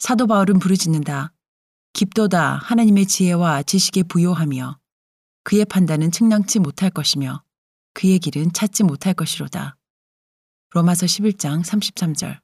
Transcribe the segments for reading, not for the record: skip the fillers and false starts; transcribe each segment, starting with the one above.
사도 바울은 부르짖는다. 깊도다 하나님의 지혜와 지식에 부요하며 그의 판단은 측량치 못할 것이며 그의 길은 찾지 못할 것이로다. 로마서 11장 33절.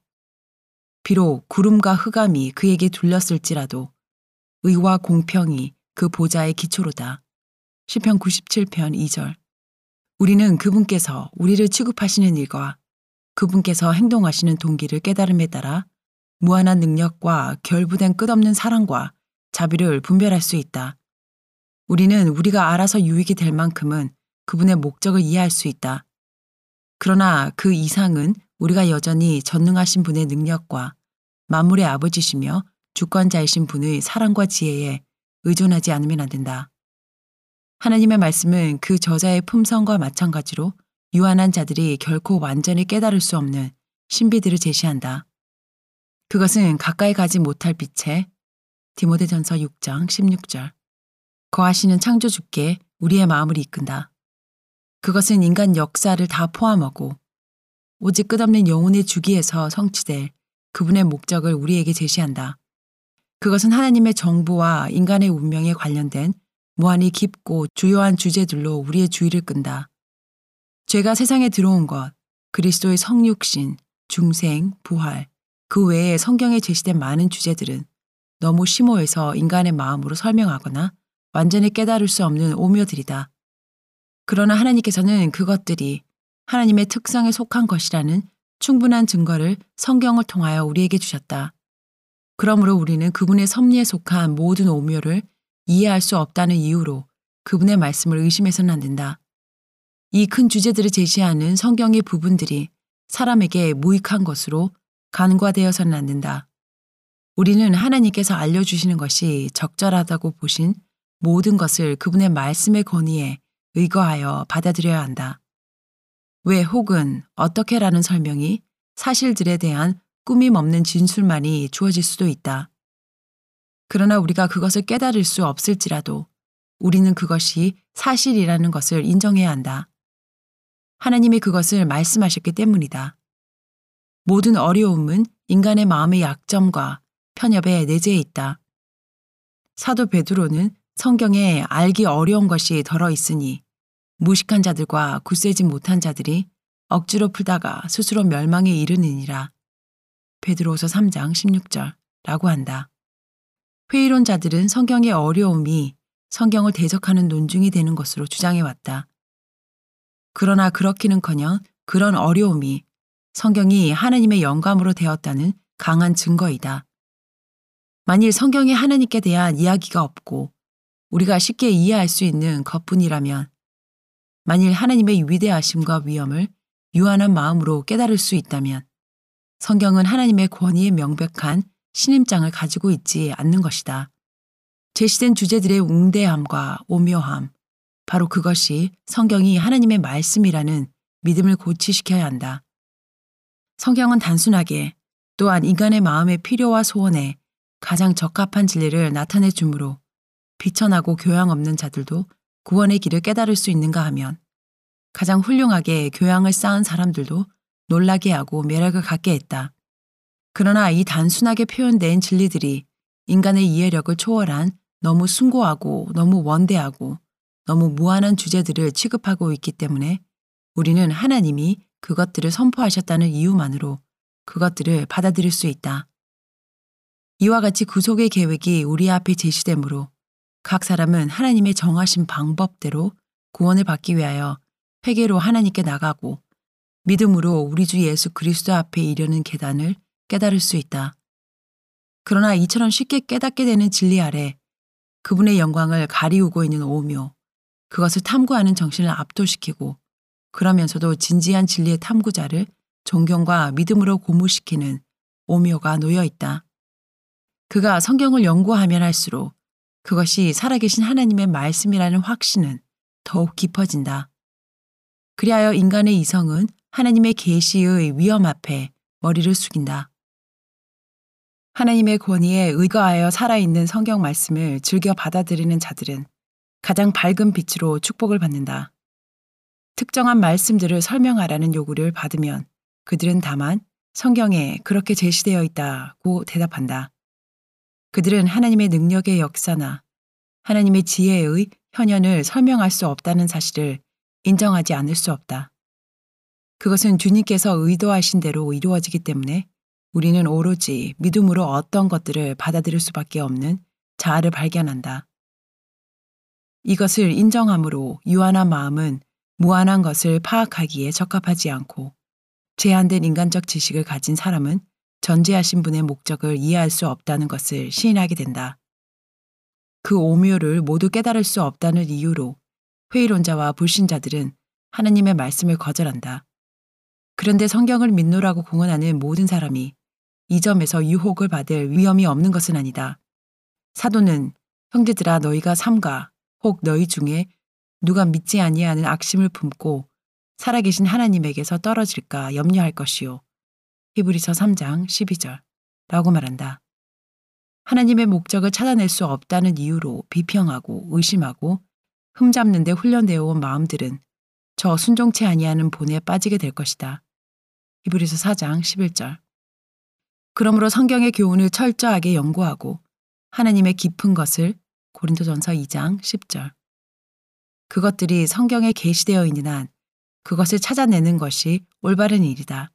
비록 구름과 흑암이 그에게 둘렀을지라도 의와 공평이 그 보좌의 기초로다. 시편 97편 2절. 우리는 그분께서 우리를 취급하시는 일과 그분께서 행동하시는 동기를 깨달음에 따라 무한한 능력과 결부된 끝없는 사랑과 자비를 분별할 수 있다. 우리는 우리가 알아서 유익이 될 만큼은 그분의 목적을 이해할 수 있다. 그러나 그 이상은 우리가 여전히 전능하신 분의 능력과 만물의 아버지시며 주권자이신 분의 사랑과 지혜에 의존하지 않으면 안 된다. 하나님의 말씀은 그 저자의 품성과 마찬가지로 유한한 자들이 결코 완전히 깨달을 수 없는 신비들을 제시한다. 그것은 가까이 가지 못할 빛에 디모데전서 6장 16절. 거하시는 창조주께 우리의 마음을 이끈다. 그것은 인간 역사를 다 포함하고 오직 끝없는 영혼의 주기에서 성취될 그분의 목적을 우리에게 제시한다. 그것은 하나님의 정부와 인간의 운명에 관련된 무한히 깊고 주요한 주제들로 우리의 주의를 끈다. 죄가 세상에 들어온 것, 그리스도의 성육신, 중생, 부활, 그 외에 성경에 제시된 많은 주제들은 너무 심오해서 인간의 마음으로 설명하거나 완전히 깨달을 수 없는 오묘들이다. 그러나 하나님께서는 그것들이 하나님의 특성에 속한 것이라는 충분한 증거를 성경을 통하여 우리에게 주셨다. 그러므로 우리는 그분의 섭리에 속한 모든 오묘를 이해할 수 없다는 이유로 그분의 말씀을 의심해서는 안 된다. 이 큰 주제들을 제시하는 성경의 부분들이 사람에게 무익한 것으로 간과되어서는 안 된다. 우리는 하나님께서 알려주시는 것이 적절하다고 보신 모든 것을 그분의 말씀의 권위에 의거하여 받아들여야 한다. 왜 혹은 어떻게라는 설명이 사실들에 대한 꾸밈 없는 진술만이 주어질 수도 있다. 그러나 우리가 그것을 깨달을 수 없을지라도 우리는 그것이 사실이라는 것을 인정해야 한다. 하나님이 그것을 말씀하셨기 때문이다. 모든 어려움은 인간의 마음의 약점과 편협에 내재해 있다. 사도 베드로는 성경에 알기 어려운 것이 덜어 있으니 무식한 자들과 굳세지 못한 자들이 억지로 풀다가 스스로 멸망에 이르느니라. 베드로후서 3장 16절라고 한다. 회의론 자들은 성경의 어려움이 성경을 대적하는 논증이 되는 것으로 주장해왔다. 그러나 그렇기는커녕 그런 어려움이 성경이 하나님의 영감으로 되었다는 강한 증거이다. 만일 성경에 하나님께 대한 이야기가 없고 우리가 쉽게 이해할 수 있는 것뿐이라면, 만일 하나님의 위대하심과 위엄을 유한한 마음으로 깨달을 수 있다면 성경은 하나님의 권위에 명백한 신임장을 가지고 있지 않는 것이다. 제시된 주제들의 웅대함과 오묘함, 바로 그것이 성경이 하나님의 말씀이라는 믿음을 고취시켜야 한다. 성경은 단순하게 또한 인간의 마음의 필요와 소원에 가장 적합한 진리를 나타내 주므로 비천하고 교양 없는 자들도 구원의 길을 깨달을 수 있는가 하면 가장 훌륭하게 교양을 쌓은 사람들도 놀라게 하고 매력을 갖게 했다. 그러나 이 단순하게 표현된 진리들이 인간의 이해력을 초월한 너무 숭고하고 너무 원대하고 너무 무한한 주제들을 취급하고 있기 때문에 우리는 하나님이 그것들을 선포하셨다는 이유만으로 그것들을 받아들일 수 있다. 이와 같이 구속의 계획이 우리 앞에 제시되므로 각 사람은 하나님의 정하신 방법대로 구원을 받기 위하여 회개로 하나님께 나가고 믿음으로 우리 주 예수 그리스도 앞에 이르는 계단을 깨달을 수 있다. 그러나 이처럼 쉽게 깨닫게 되는 진리 아래 그분의 영광을 가리우고 있는 오묘, 그것을 탐구하는 정신을 압도시키고 그러면서도 진지한 진리의 탐구자를 존경과 믿음으로 고무시키는 오묘가 놓여 있다. 그가 성경을 연구하면 할수록 그것이 살아계신 하나님의 말씀이라는 확신은 더욱 깊어진다. 그리하여 인간의 이성은 하나님의 계시의 위엄 앞에 머리를 숙인다. 하나님의 권위에 의거하여 살아있는 성경 말씀을 즐겨 받아들이는 자들은 가장 밝은 빛으로 축복을 받는다. 특정한 말씀들을 설명하라는 요구를 받으면 그들은 다만 성경에 그렇게 제시되어 있다고 대답한다. 그들은 하나님의 능력의 역사나 하나님의 지혜의 현현을 설명할 수 없다는 사실을 인정하지 않을 수 없다. 그것은 주님께서 의도하신 대로 이루어지기 때문에 우리는 오로지 믿음으로 어떤 것들을 받아들일 수밖에 없는 자아를 발견한다. 이것을 인정함으로 유한한 마음은 무한한 것을 파악하기에 적합하지 않고 제한된 인간적 지식을 가진 사람은 전지하신 분의 목적을 이해할 수 없다는 것을 시인하게 된다. 그 오묘를 모두 깨달을 수 없다는 이유로 회의론자와 불신자들은 하나님의 말씀을 거절한다. 그런데 성경을 믿노라고 공언하는 모든 사람이 이 점에서 유혹을 받을 위험이 없는 것은 아니다. 사도는 형제들아 너희가 삼가 혹 너희 중에 누가 믿지 아니하는 악심을 품고 살아계신 하나님에게서 떨어질까 염려할 것이요. 히브리서 3장 12절 라고 말한다. 하나님의 목적을 찾아낼 수 없다는 이유로 비평하고 의심하고 흠잡는 데 훈련되어 온 마음들은 저 순종치 아니하는 본에 빠지게 될 것이다. 히브리서 4장 11절. 그러므로 성경의 교훈을 철저하게 연구하고 하나님의 깊은 것을 고린도전서 2장 10절. 그것들이 성경에 계시되어 있는 한 그것을 찾아내는 것이 올바른 일이다.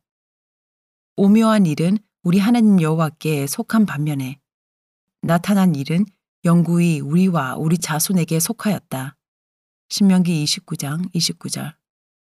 오묘한 일은 우리 하나님 여호와께 속한 반면에 나타난 일은 영구히 우리와 우리 자손에게 속하였다. 신명기 29장 29절.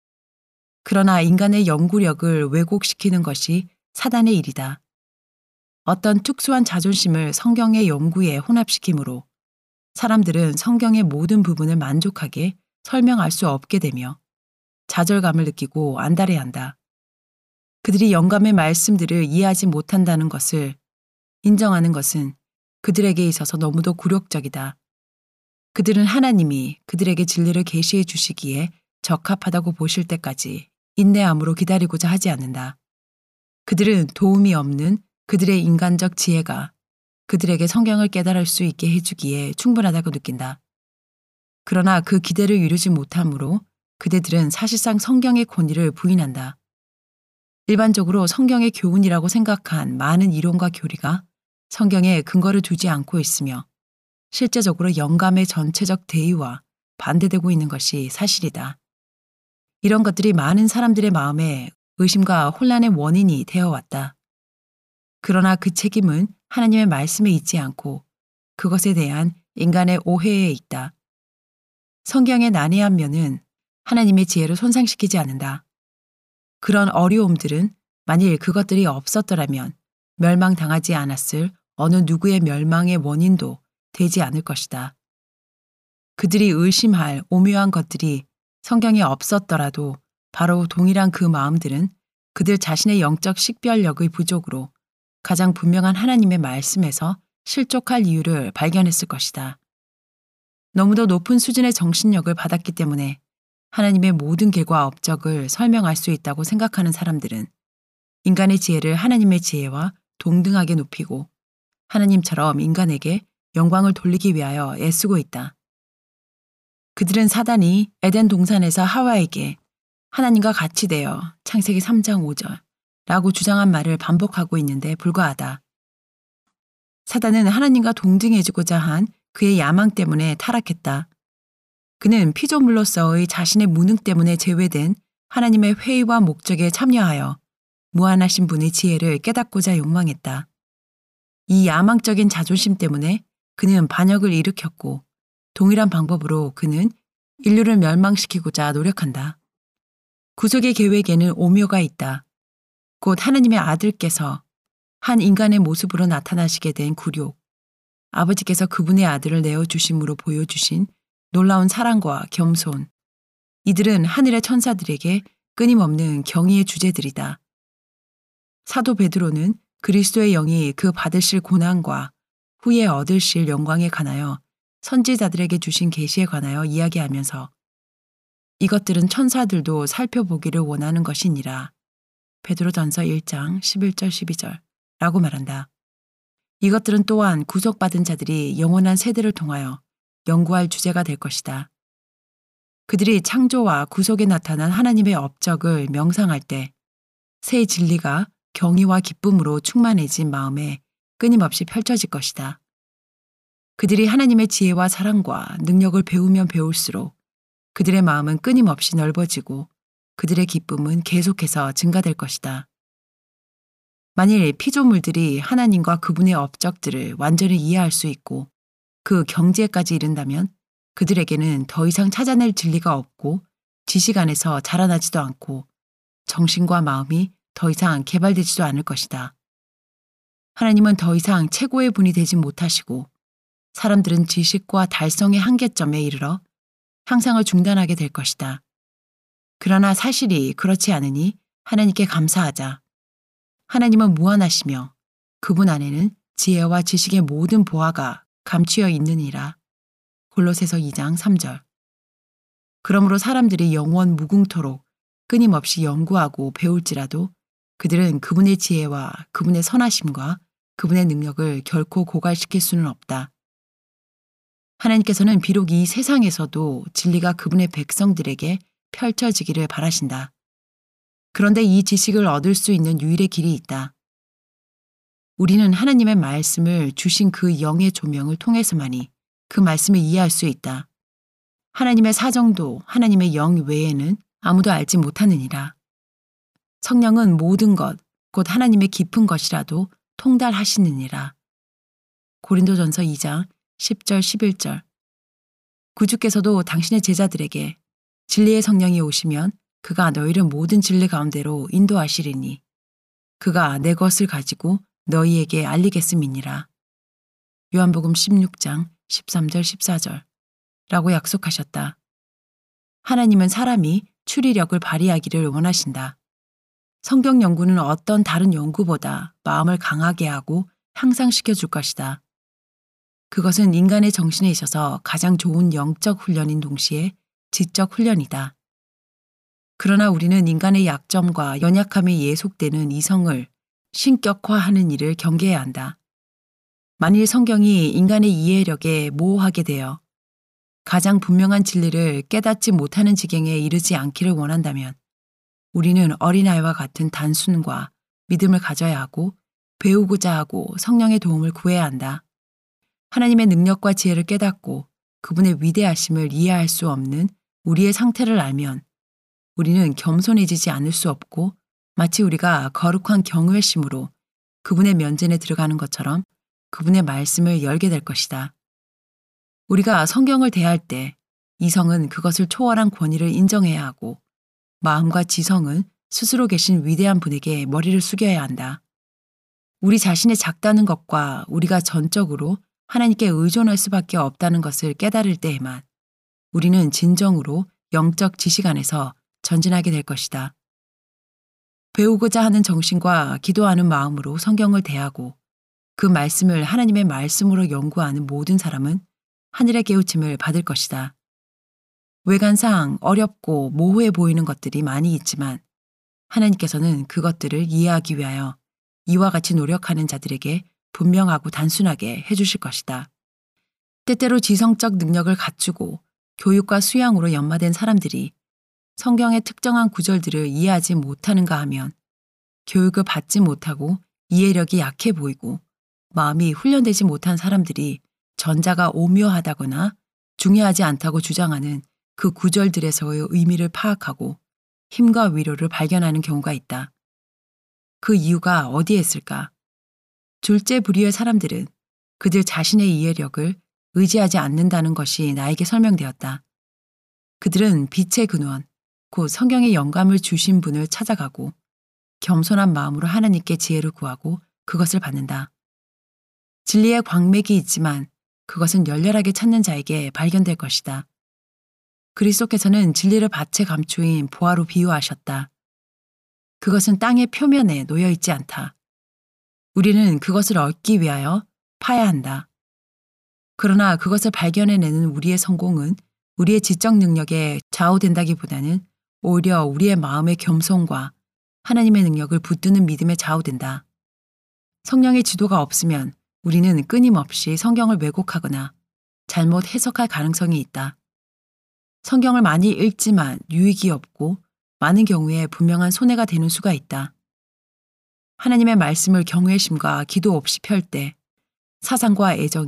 그러나 인간의 연구력을 왜곡시키는 것이 사단의 일이다. 어떤 특수한 자존심을 성경의 연구에 혼합시키므로 사람들은 성경의 모든 부분을 만족하게 설명할 수 없게 되며 좌절감을 느끼고 안달해한다. 그들이 영감의 말씀들을 이해하지 못한다는 것을 인정하는 것은 그들에게 있어서 너무도 굴욕적이다. 그들은 하나님이 그들에게 진리를 계시해 주시기에 적합하다고 보실 때까지 인내함으로 기다리고자 하지 않는다. 그들은 도움이 없는 그들의 인간적 지혜가 그들에게 성경을 깨달을 수 있게 해주기에 충분하다고 느낀다. 그러나 그 기대를 이루지 못하므로 그대들은 사실상 성경의 권위를 부인한다. 일반적으로 성경의 교훈이라고 생각한 많은 이론과 교리가 성경에 근거를 두지 않고 있으며 실제적으로 영감의 전체적 대의와 반대되고 있는 것이 사실이다. 이런 것들이 많은 사람들의 마음에 의심과 혼란의 원인이 되어왔다. 그러나 그 책임은 하나님의 말씀에 있지 않고 그것에 대한 인간의 오해에 있다. 성경의 난해한 면은 하나님의 지혜를 손상시키지 않는다. 그런 어려움들은 만일 그것들이 없었더라면 멸망당하지 않았을 어느 누구의 멸망의 원인도 되지 않을 것이다. 그들이 의심할 오묘한 것들이 성경에 없었더라도 바로 동일한 그 마음들은 그들 자신의 영적 식별력의 부족으로 가장 분명한 하나님의 말씀에서 실족할 이유를 발견했을 것이다. 너무도 높은 수준의 정신력을 받았기 때문에 하나님의 모든 계과 업적을 설명할 수 있다고 생각하는 사람들은 인간의 지혜를 하나님의 지혜와 동등하게 높이고 하나님처럼 인간에게 영광을 돌리기 위하여 애쓰고 있다. 그들은 사단이 에덴 동산에서 하와에게 하나님과 같이 되어 창세기 3장 5절 라고 주장한 말을 반복하고 있는데 불과하다. 사단은 하나님과 동등해지고자 한 그의 야망 때문에 타락했다. 그는 피조물로서의 자신의 무능 때문에 제외된 하나님의 회의와 목적에 참여하여 무한하신 분의 지혜를 깨닫고자 욕망했다. 이 야망적인 자존심 때문에 그는 반역을 일으켰고 동일한 방법으로 그는 인류를 멸망시키고자 노력한다. 구속의 계획에는 오묘가 있다. 곧 하나님의 아들께서 한 인간의 모습으로 나타나시게 된 굴욕, 아버지께서 그분의 아들을 내어주심으로 보여주신 놀라운 사랑과 겸손, 이들은 하늘의 천사들에게 끊임없는 경의의 주제들이다. 사도 베드로는 그리스도의 영이 그 받으실 고난과 후에 얻으실 영광에 관하여 선지자들에게 주신 계시에 관하여 이야기하면서 이것들은 천사들도 살펴보기를 원하는 것이니라. 베드로전서 1장 11절 12절 라고 말한다. 이것들은 또한 구속받은 자들이 영원한 세대를 통하여 연구할 주제가 될 것이다. 그들이 창조와 구속에 나타난 하나님의 업적을 명상할 때 새 진리가 경의와 기쁨으로 충만해진 마음에 끊임없이 펼쳐질 것이다. 그들이 하나님의 지혜와 사랑과 능력을 배우면 배울수록 그들의 마음은 끊임없이 넓어지고 그들의 기쁨은 계속해서 증가될 것이다. 만일 피조물들이 하나님과 그분의 업적들을 완전히 이해할 수 있고 그 경지에까지 이른다면 그들에게는 더 이상 찾아낼 진리가 없고 지식 안에서 자라나지도 않고 정신과 마음이 더 이상 개발되지도 않을 것이다. 하나님은 더 이상 최고의 분이 되지 못하시고 사람들은 지식과 달성의 한계점에 이르러 향상을 중단하게 될 것이다. 그러나 사실이 그렇지 않으니 하나님께 감사하자. 하나님은 무한하시며 그분 안에는 지혜와 지식의 모든 보화가 감추어 있느니라. 골로새서 2장 3절. 그러므로 사람들이 영원 무궁토록 끊임없이 연구하고 배울지라도 그들은 그분의 지혜와 그분의 선하심과 그분의 능력을 결코 고갈시킬 수는 없다. 하나님께서는 비록 이 세상에서도 진리가 그분의 백성들에게 펼쳐지기를 바라신다. 그런데 이 지식을 얻을 수 있는 유일의 길이 있다. 우리는 하나님의 말씀을 주신 그 영의 조명을 통해서만이 그 말씀을 이해할 수 있다. 하나님의 사정도 하나님의 영 외에는 아무도 알지 못하느니라. 성령은 모든 것, 곧 하나님의 깊은 것이라도 통달하시느니라. 고린도전서 2장 10절 11절. 구주께서도 당신의 제자들에게 진리의 성령이 오시면 그가 너희를 모든 진리 가운데로 인도하시리니 그가 내 것을 가지고 너희에게 알리겠음이니라. 요한복음 16장 13절 14절 라고 약속하셨다. 하나님은 사람이 추리력을 발휘하기를 원하신다. 성경 연구는 어떤 다른 연구보다 마음을 강하게 하고 향상시켜 줄 것이다. 그것은 인간의 정신에 있어서 가장 좋은 영적 훈련인 동시에 지적 훈련이다. 그러나 우리는 인간의 약점과 연약함에 예속되는 이성을 신격화하는 일을 경계해야 한다. 만일 성경이 인간의 이해력에 모호하게 되어 가장 분명한 진리를 깨닫지 못하는 지경에 이르지 않기를 원한다면 우리는 어린아이와 같은 단순과 믿음을 가져야 하고 배우고자 하고 성령의 도움을 구해야 한다. 하나님의 능력과 지혜를 깨닫고 그분의 위대하심을 이해할 수 없는 우리의 상태를 알면 우리는 겸손해지지 않을 수 없고 마치 우리가 거룩한 경외심으로 그분의 면전에 들어가는 것처럼 그분의 말씀을 열게 될 것이다. 우리가 성경을 대할 때 이성은 그것을 초월한 권위를 인정해야 하고 마음과 지성은 스스로 계신 위대한 분에게 머리를 숙여야 한다. 우리 자신의 작다는 것과 우리가 전적으로 하나님께 의존할 수밖에 없다는 것을 깨달을 때에만 우리는 진정으로 영적 지식 안에서 전진하게 될 것이다. 배우고자 하는 정신과 기도하는 마음으로 성경을 대하고 그 말씀을 하나님의 말씀으로 연구하는 모든 사람은 하늘의 깨우침을 받을 것이다. 외관상 어렵고 모호해 보이는 것들이 많이 있지만 하나님께서는 그것들을 이해하기 위하여 이와 같이 노력하는 자들에게 분명하고 단순하게 해주실 것이다. 때때로 지성적 능력을 갖추고 교육과 수양으로 연마된 사람들이 성경의 특정한 구절들을 이해하지 못하는가 하면 교육을 받지 못하고 이해력이 약해 보이고 마음이 훈련되지 못한 사람들이 전자가 오묘하다거나 중요하지 않다고 주장하는 그 구절들에서의 의미를 파악하고 힘과 위로를 발견하는 경우가 있다. 그 이유가 어디에 있을까? 둘째 부류의 사람들은 그들 자신의 이해력을 의지하지 않는다는 것이 나에게 설명되었다. 그들은 빛의 근원, 곧 성경의 영감을 주신 분을 찾아가고 겸손한 마음으로 하나님께 지혜를 구하고 그것을 받는다. 진리의 광맥이 있지만 그것은 열렬하게 찾는 자에게 발견될 것이다. 그리스도께서는 진리를 밭에 감추인 보화로 비유하셨다. 그것은 땅의 표면에 놓여 있지 않다. 우리는 그것을 얻기 위하여 파야 한다. 그러나 그것을 발견해내는 우리의 성공은 우리의 지적 능력에 좌우된다기보다는 오히려 우리의 마음의 겸손과 하나님의 능력을 붙드는 믿음에 좌우된다. 성령의 지도가 없으면 우리는 끊임없이 성경을 왜곡하거나 잘못 해석할 가능성이 있다. 성경을 많이 읽지만 유익이 없고 많은 경우에 분명한 손해가 되는 수가 있다. 하나님의 말씀을 경외심과 기도 없이 펼 때 사상과 애정이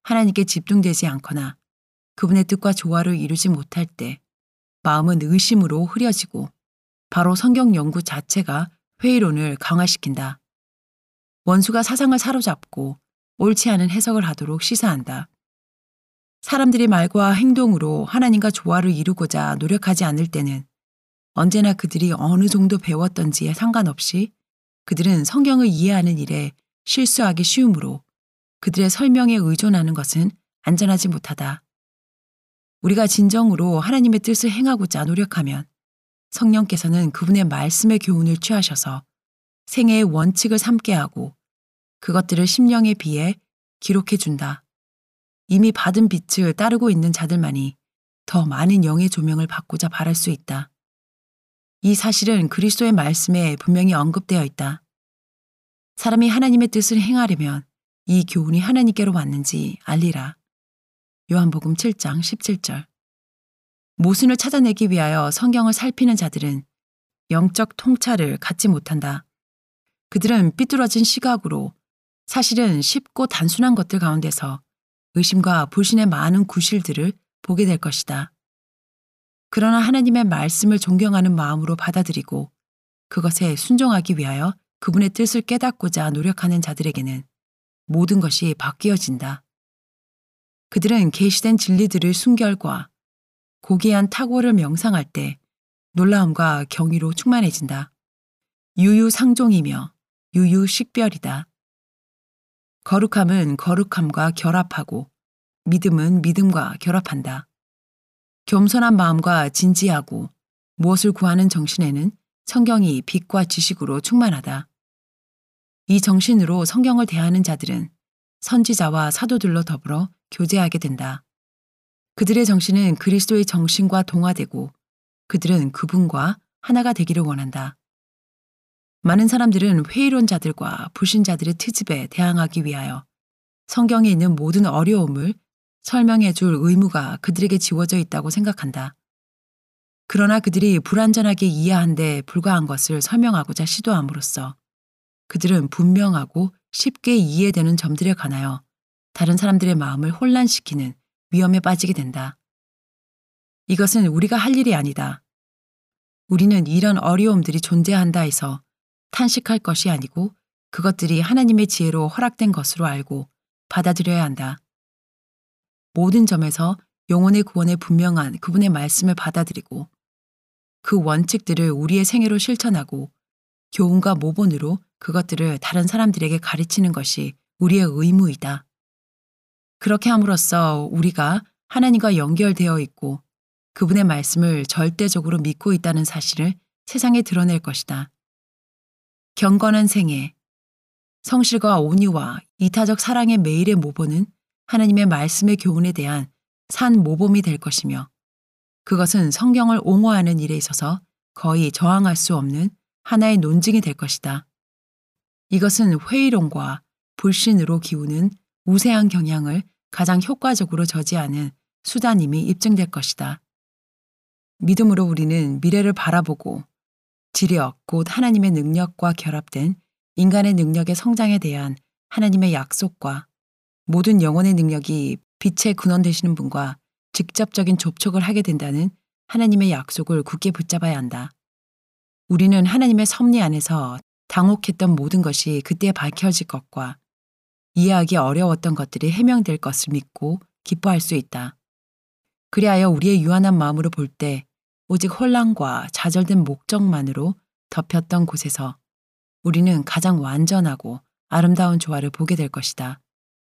하나님께 집중되지 않거나 그분의 뜻과 조화를 이루지 못할 때 마음은 의심으로 흐려지고 바로 성경 연구 자체가 회의론을 강화시킨다. 원수가 사상을 사로잡고 옳지 않은 해석을 하도록 시사한다. 사람들이 말과 행동으로 하나님과 조화를 이루고자 노력하지 않을 때는 언제나 그들이 어느 정도 배웠던지에 상관없이 그들은 성경을 이해하는 일에 실수하기 쉬우므로 그들의 설명에 의존하는 것은 안전하지 못하다. 우리가 진정으로 하나님의 뜻을 행하고자 노력하면 성령께서는 그분의 말씀의 교훈을 취하셔서 생애의 원칙을 삼게 하고 그것들을 심령에 비해 기록해 준다. 이미 받은 빛을 따르고 있는 자들만이 더 많은 영의 조명을 받고자 바랄 수 있다. 이 사실은 그리스도의 말씀에 분명히 언급되어 있다. 사람이 하나님의 뜻을 행하려면 이 교훈이 하나님께로 왔는지 알리라. 요한복음 7장 17절. 모순을 찾아내기 위하여 성경을 살피는 자들은 영적 통찰을 갖지 못한다. 그들은 삐뚤어진 시각으로 사실은 쉽고 단순한 것들 가운데서 의심과 불신의 많은 구실들을 보게 될 것이다. 그러나 하나님의 말씀을 존경하는 마음으로 받아들이고 그것에 순종하기 위하여 그분의 뜻을 깨닫고자 노력하는 자들에게는 모든 것이 바뀌어진다. 그들은 계시된 진리들을 순결과 고귀한 탁월을 명상할 때 놀라움과 경의로 충만해진다. 유유상종이며 유유식별이다. 거룩함은 거룩함과 결합하고 믿음은 믿음과 결합한다. 겸손한 마음과 진지하고 무엇을 구하는 정신에는 성경이 빛과 지식으로 충만하다. 이 정신으로 성경을 대하는 자들은 선지자와 사도들로 더불어 교제하게 된다. 그들의 정신은 그리스도의 정신과 동화되고 그들은 그분과 하나가 되기를 원한다. 많은 사람들은 회의론자들과 불신자들의 트집에 대항하기 위하여 성경에 있는 모든 어려움을 설명해 줄 의무가 그들에게 지워져 있다고 생각한다. 그러나 그들이 불완전하게 이해한 데 불과한 것을 설명하고자 시도함으로써 그들은 분명하고 쉽게 이해되는 점들에 관하여 다른 사람들의 마음을 혼란시키는 위험에 빠지게 된다. 이것은 우리가 할 일이 아니다. 우리는 이런 어려움들이 존재한다 해서 탄식할 것이 아니고 그것들이 하나님의 지혜로 허락된 것으로 알고 받아들여야 한다. 모든 점에서 영혼의 구원에 분명한 그분의 말씀을 받아들이고 그 원칙들을 우리의 생애로 실천하고 교훈과 모본으로 그것들을 다른 사람들에게 가르치는 것이 우리의 의무이다. 그렇게 함으로써 우리가 하나님과 연결되어 있고 그분의 말씀을 절대적으로 믿고 있다는 사실을 세상에 드러낼 것이다. 경건한 생애, 성실과 온유와 이타적 사랑의 매일의 모본은 하나님의 말씀의 교훈에 대한 산 모범이 될 것이며 그것은 성경을 옹호하는 일에 있어서 거의 저항할 수 없는 하나의 논증이 될 것이다. 이것은 회의론과 불신으로 기우는 우세한 경향을 가장 효과적으로 저지하는 수단임이 입증될 것이다. 믿음으로 우리는 미래를 바라보고 지력, 곧 하나님의 능력과 결합된 인간의 능력의 성장에 대한 하나님의 약속과 모든 영혼의 능력이 빛의 근원 되시는 분과 직접적인 접촉을 하게 된다는 하나님의 약속을 굳게 붙잡아야 한다. 우리는 하나님의 섭리 안에서 당혹했던 모든 것이 그때 밝혀질 것과 이해하기 어려웠던 것들이 해명될 것을 믿고 기뻐할 수 있다. 그리하여 우리의 유한한 마음으로 볼 때 오직 혼란과 좌절된 목적만으로 덮였던 곳에서 우리는 가장 완전하고 아름다운 조화를 보게 될 것이다.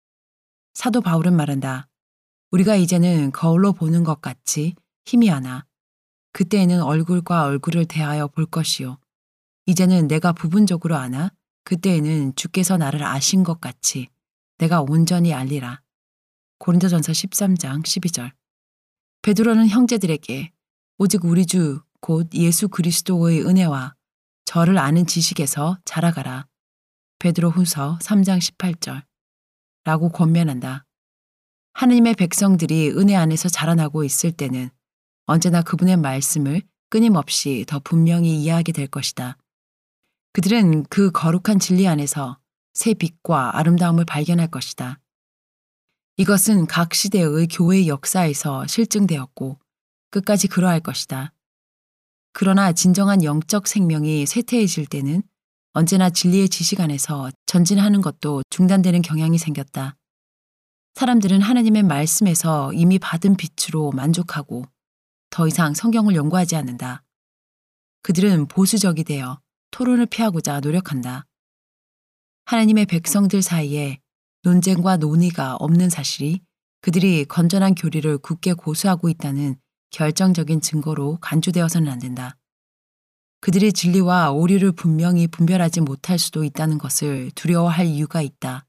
사도 바울은 말한다. 우리가 이제는 거울로 보는 것 같이 희미하나 그때에는 얼굴과 얼굴을 대하여 볼 것이요. 이제는 내가 부분적으로 아나 그때에는 주께서 나를 아신 것 같이 내가 온전히 알리라. 고린도전서 13장 12절. 베드로는 형제들에게 오직 우리 주 곧 예수 그리스도의 은혜와 저를 아는 지식에서 자라가라. 베드로후서 3장 18절. 라고 권면한다. 하느님의 백성들이 은혜 안에서 자라나고 있을 때는 언제나 그분의 말씀을 끊임없이 더 분명히 이해하게 될 것이다. 그들은 그 거룩한 진리 안에서 새 빛과 아름다움을 발견할 것이다. 이것은 각 시대의 교회 역사에서 실증되었고 끝까지 그러할 것이다. 그러나 진정한 영적 생명이 쇠퇴해질 때는 언제나 진리의 지식 안에서 전진하는 것도 중단되는 경향이 생겼다. 사람들은 하나님의 말씀에서 이미 받은 빛으로 만족하고 더 이상 성경을 연구하지 않는다. 그들은 보수적이 되어 토론을 피하고자 노력한다. 하나님의 백성들 사이에 논쟁과 논의가 없는 사실이 그들이 건전한 교리를 굳게 고수하고 있다는 결정적인 증거로 간주되어서는 안 된다. 그들이 진리와 오류를 분명히 분별하지 못할 수도 있다는 것을 두려워할 이유가 있다.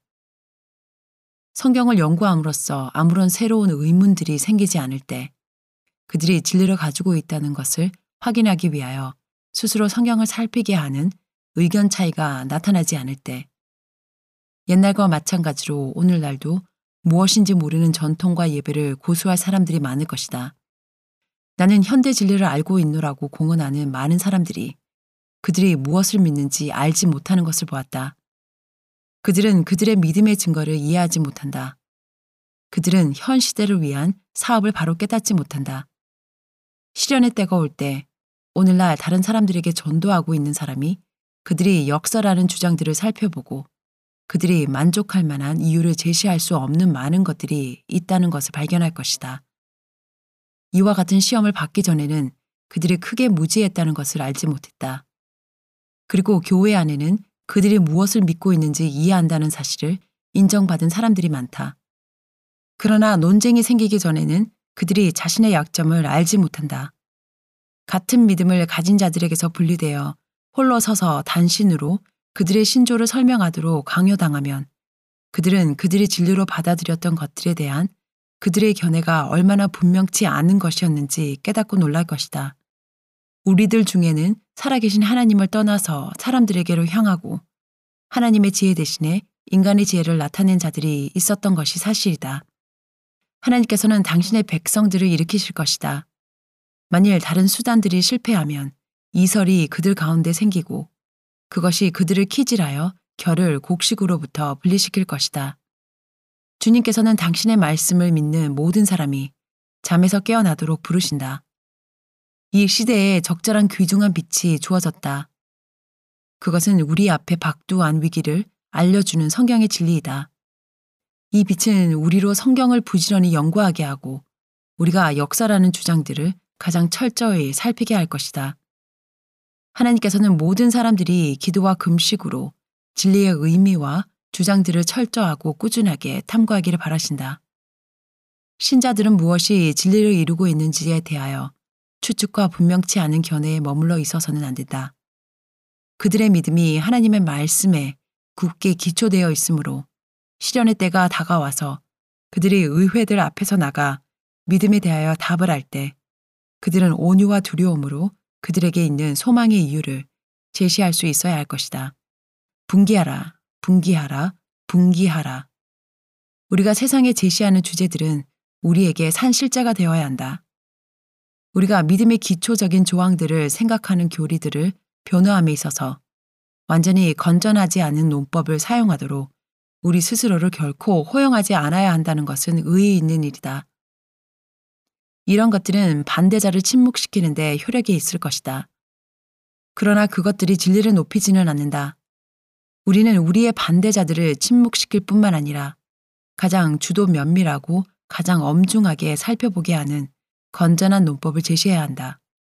성경을 연구함으로써 아무런 새로운 의문들이 생기지 않을 때 그들이 진리를 가지고 있다는 것을 확인하기 위하여 스스로 성경을 살피게 하는 의견 차이가 나타나지 않을 때 옛날과 마찬가지로 오늘날도 무엇인지 모르는 전통과 예배를 고수할 사람들이 많을 것이다. 나는 현대 진리를 알고 있노라고 공언하는 많은 사람들이 그들이 무엇을 믿는지 알지 못하는 것을 보았다. 그들은 그들의 믿음의 증거를 이해하지 못한다. 그들은 현 시대를 위한 사업을 바로 깨닫지 못한다. 시련의 때가 올 때 오늘날 다른 사람들에게 전도하고 있는 사람이 그들이 역사라는 주장들을 살펴보고 그들이 만족할 만한 이유를 제시할 수 없는 많은 것들이 있다는 것을 발견할 것이다. 이와 같은 시험을 받기 전에는 그들이 크게 무지했다는 것을 알지 못했다. 그리고 교회 안에는 그들이 무엇을 믿고 있는지 이해한다는 사실을 인정받은 사람들이 많다. 그러나 논쟁이 생기기 전에는 그들이 자신의 약점을 알지 못한다. 같은 믿음을 가진 자들에게서 분리되어 홀로 서서 단신으로 그들의 신조를 설명하도록 강요당하면 그들은 그들이 진리로 받아들였던 것들에 대한 그들의 견해가 얼마나 분명치 않은 것이었는지 깨닫고 놀랄 것이다. 우리들 중에는 살아계신 하나님을 떠나서 사람들에게로 향하고 하나님의 지혜 대신에 인간의 지혜를 나타낸 자들이 있었던 것이 사실이다. 하나님께서는 당신의 백성들을 일으키실 것이다. 만일 다른 수단들이 실패하면 이설이 그들 가운데 생기고 그것이 그들을 키질하여 결을 곡식으로부터 분리시킬 것이다. 주님께서는 당신의 말씀을 믿는 모든 사람이 잠에서 깨어나도록 부르신다. 이 시대에 적절한 귀중한 빛이 주어졌다. 그것은 우리 앞에 박두한 위기를 알려주는 성경의 진리이다. 이 빛은 우리로 성경을 부지런히 연구하게 하고 우리가 역사라는 주장들을 가장 철저히 살피게 할 것이다. 하나님께서는 모든 사람들이 기도와 금식으로 진리의 의미와 주장들을 철저하고 꾸준하게 탐구하기를 바라신다. 신자들은 무엇이 진리를 이루고 있는지에 대하여 추측과 분명치 않은 견해에 머물러 있어서는 안 된다. 그들의 믿음이 하나님의 말씀에 굳게 기초되어 있으므로 시련의 때가 다가와서 그들이 의회들 앞에서 나가 믿음에 대하여 답을 할 때 그들은 온유와 두려움으로 그들에게 있는 소망의 이유를 제시할 수 있어야 할 것이다. 분기하라, 분기하라, 분기하라. 우리가 세상에 제시하는 주제들은 우리에게 산실자가 되어야 한다. 우리가 믿음의 기초적인 조항들을 생각하는 교리들을 변호함에 있어서 완전히 건전하지 않은 논법을 사용하도록 우리 스스로를 결코 허용하지 않아야 한다는 것은 의의 있는 일이다. 이런 것들은 반대자를 침묵시키는 데 효력이 있을 것이다. 그러나 그것들이 진리를 높이지는 않는다. 우리는 우리의 반대자들을 침묵시킬 뿐만 아니라 가장 주도 면밀하고 가장 엄중하게 살펴보게 하는 건전한 논법을 제시해야 한다.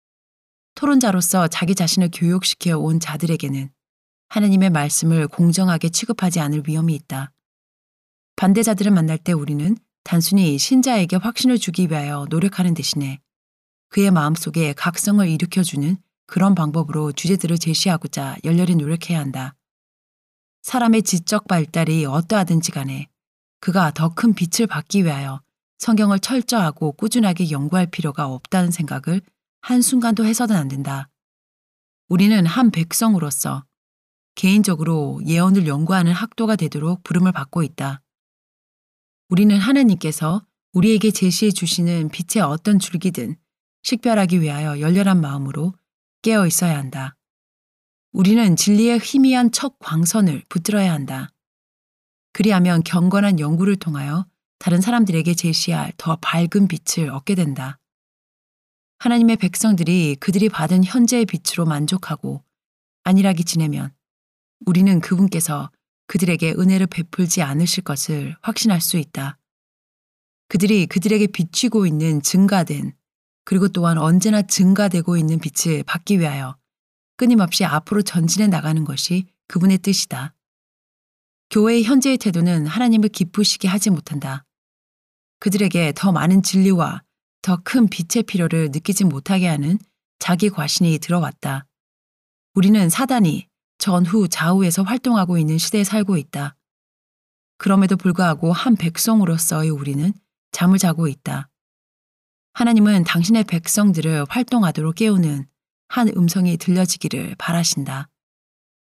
토론자로서 자기 자신을 교육시켜 온 자들에게는 하나님의 말씀을 공정하게 취급하지 않을 위험이 있다. 반대자들을 만날 때 우리는 단순히 신자에게 확신을 주기 위하여 노력하는 대신에 그의 마음속에 각성을 일으켜주는 그런 방법으로 주제들을 제시하고자 열렬히 노력해야 한다. 사람의 지적 발달이 어떠하든지 간에 그가 더 큰 빛을 받기 위하여 성경을 철저하고 꾸준하게 연구할 필요가 없다는 생각을 한순간도 해서는 안 된다. 우리는 한 백성으로서 개인적으로 예언을 연구하는 학도가 되도록 부름을 받고 있다. 우리는 하나님께서 우리에게 제시해 주시는 빛의 어떤 줄기든 식별하기 위하여 열렬한 마음으로 깨어 있어야 한다. 우리는 진리의 희미한 첫 광선을 붙들어야 한다. 그리하면 경건한 연구를 통하여 다른 사람들에게 제시할 더 밝은 빛을 얻게 된다. 하나님의 백성들이 그들이 받은 현재의 빛으로 만족하고 안일하게 지내면 우리는 그분께서 그들에게 은혜를 베풀지 않으실 것을 확신할 수 있다. 그들이 그들에게 비추고 있는 증가된 그리고 또한 언제나 증가되고 있는 빛을 받기 위하여 끊임없이 앞으로 전진해 나가는 것이 그분의 뜻이다. 교회의 현재의 태도는 하나님을 기쁘시게 하지 못한다. 그들에게 더 많은 진리와 더 큰 빛의 필요를 느끼지 못하게 하는 자기 과신이 들어왔다. 우리는 사단이 전후 좌우에서 활동하고 있는 시대에 살고 있다. 그럼에도 불구하고 한 백성으로서의 우리는 잠을 자고 있다. 하나님은 당신의 백성들을 활동하도록 깨우는 한 음성이 들려지기를 바라신다.